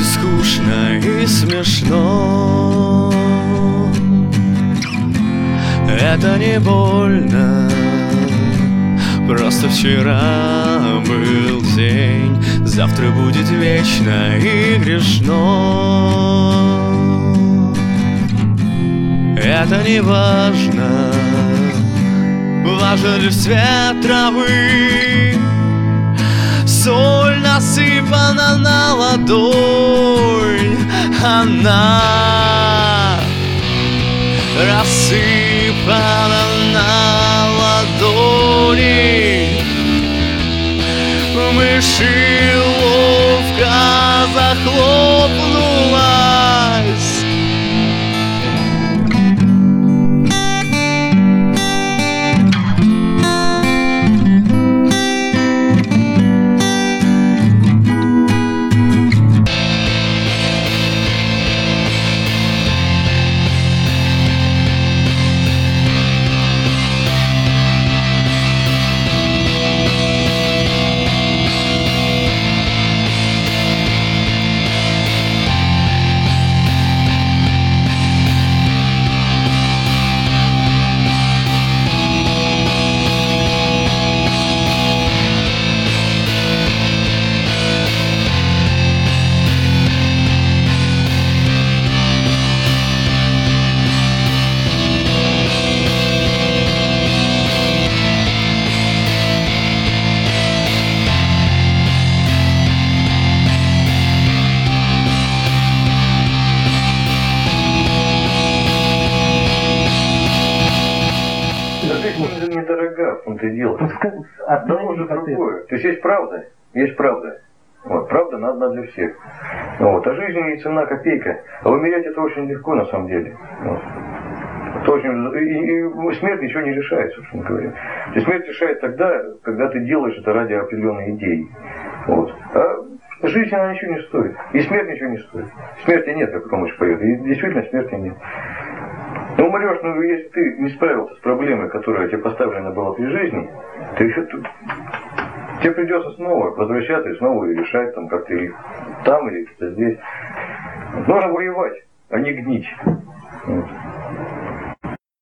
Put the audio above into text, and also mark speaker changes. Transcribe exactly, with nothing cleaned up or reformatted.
Speaker 1: скучно и смешно. Это не больно, просто вчера был день, завтра будет вечно и грешно. Это не важно, важен лишь цвет травы. Соль насыпана на ладонь, она рассыпана на ладони. Мыши ловко захлопнулась.
Speaker 2: Недорога, в том-то и дело. Одно же другое. То есть есть правда, есть правда. Вот, правда надо для всех. Вот. А жизнь и цена копейка. А умереть это очень легко на самом деле. Вот. Это очень... и, и смерть ничего не решает, собственно говоря. И смерть решает тогда, когда ты делаешь это ради определенной идеи. Вот. А жизнь она ничего не стоит. И смерть ничего не стоит. Смерти нет, как Ромыч поет. И действительно смерти нет. Ну, умрешь, ну, если ты не справился с проблемой, которая тебе поставлена была при жизни, ты, тебе придется снова возвращаться и снова ее решать, там, как ты там или здесь. Нужно воевать, а не гнить. Вот.